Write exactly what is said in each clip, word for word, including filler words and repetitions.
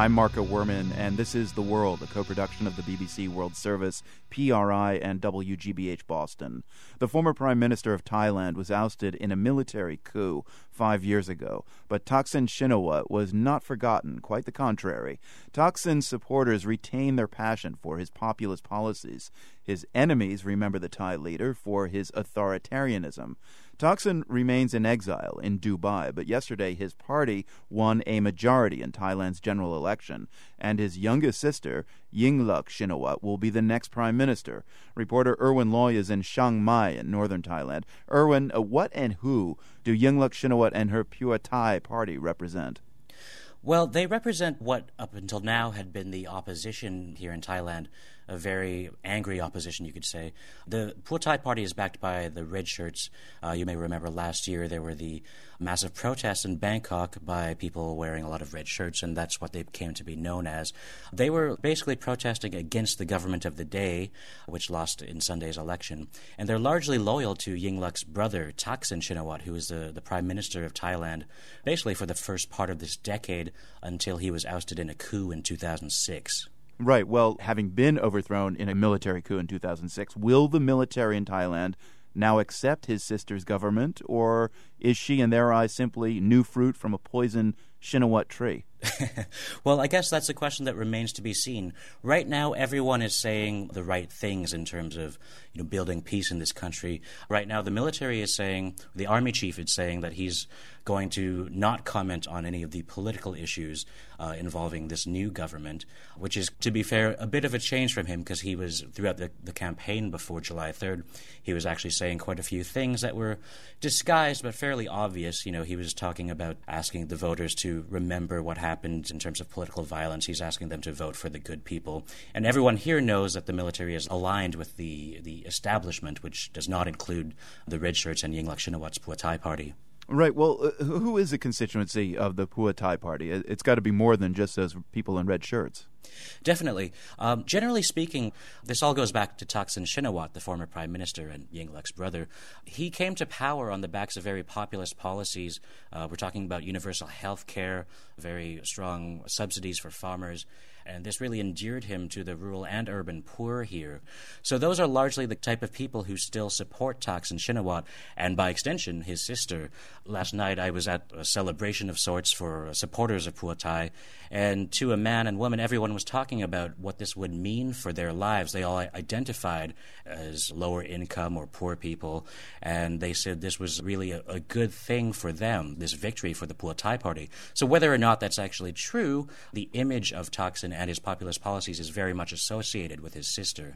I'm Marco Werman, and this is The World, a co-production of the B B C World Service, P R I, and W G B H Boston. The former Prime Minister of Thailand was ousted in a military coup five years ago, but Thaksin Shinawatra was not forgotten, quite the contrary. Thaksin's supporters retain their passion for his populist policies. His enemies remember the Thai leader for his authoritarianism. Thaksin remains in exile in Dubai, but yesterday his party won a majority in Thailand's general election, and his youngest sister, Yingluck Shinawatra, will be the next prime minister. Reporter Erwin Loy is in Chiang Mai in northern Thailand. Erwin, uh, what and who do Yingluck Shinawatra and her Pheu Thai party represent? Well, they represent what up until now had been the opposition here in Thailand, a very angry opposition, you could say. The Pheu Thai party is backed by the Red Shirts. Uh, you may remember last year there were the massive protests in Bangkok by people wearing a lot of red shirts, and that's what they came to be known as. They were basically protesting against the government of the day, which lost in Sunday's election. And they're largely loyal to Yingluck's brother, Thaksin Shinawatra, who is the, the prime minister of Thailand, basically for the first part of this decade until he was ousted in a coup in two thousand six. Right. Well, having been overthrown in a military coup in two thousand six, will the military in Thailand now accept his sister's government, or is she, in their eyes, simply new fruit from a poison Shinawatra tree? Well, I guess that's a question that remains to be seen. Right now, everyone is saying the right things in terms of, you know, building peace in this country. Right now, the military is saying, the army chief is saying that he's going to not comment on any of the political issues uh, involving this new government, which is, to be fair, a bit of a change from him, because he was, throughout the, the campaign before July third, he was actually saying quite a few things that were disguised but fairly obvious. You know, he was talking about asking the voters to remember what happened in terms of political violence. He's asking them to vote for the good people. And everyone here knows that the military is aligned with the, the establishment, which does not include the Red Shirts and Yingluck Shinawatra's Pheu Thai party. Right. Well, uh, who is the constituency of the Pheu Thai party? It's got to be more than just those people in red shirts. Definitely. Um, generally speaking, this all goes back to Thaksin Shinawatra, the former prime minister and Yingluck's brother. He came to power on the backs of very populist policies. Uh, we're talking about universal health care, very strong subsidies for farmers, and this really endeared him to the rural and urban poor here. So those are largely the type of people who still support Thaksin Shinawatra, and by extension, his sister. Last night I was at a celebration of sorts for supporters of Pheu Thai, and to a man and woman, everyone was talking about what this would mean for their lives. They all identified as lower income or poor people, and they said this was really a, a good thing for them, this victory for the Pheu Thai party. So whether or not that's actually true, the image of Thaksin and his populist policies is very much associated with his sister.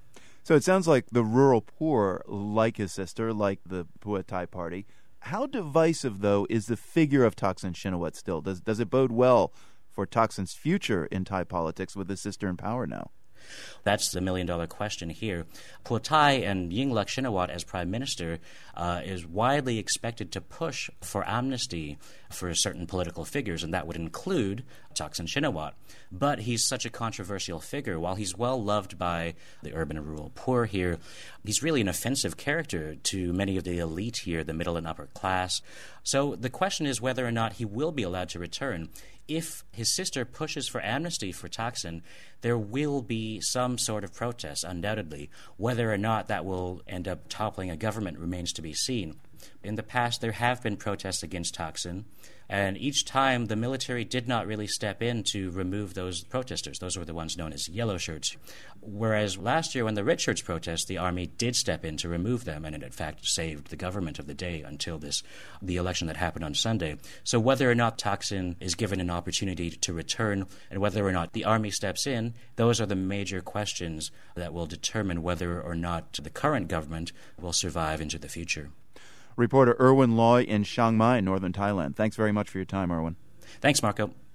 So it sounds like the rural poor like his sister, like the Pheu Thai party. How divisive, though, is the figure of Thaksin Shinawatra still? Does, does it bode well for Thaksin's future in Thai politics with his sister in power now? That's the million-dollar question here. Pheu Thai and Yingluck Shinawatra as prime minister uh, is widely expected to push for amnesty for certain political figures, and that would include Thaksin Shinawatra. But he's such a controversial figure. While he's well-loved by the urban and rural poor here, he's really an offensive character to many of the elite here, the middle and upper class. So the question is whether or not he will be allowed to return. If his sister pushes for amnesty for Thaksin, there will be some sort of protest, undoubtedly. Whether or not that will end up toppling a government remains to be seen. In the past, there have been protests against Thaksin, and each time the military did not really step in to remove those protesters. Those were the ones known as yellow shirts. Whereas last year when the red shirts protested, the army did step in to remove them, and it in fact saved the government of the day until this the election that happened on Sunday. So whether or not Thaksin is given an opportunity to return, and whether or not the army steps in, those are the major questions that will determine whether or not the current government will survive into the future. Reporter Erwin Loy in Chiang Mai, northern Thailand. Thanks very much for your time, Erwin. Thanks, Marco.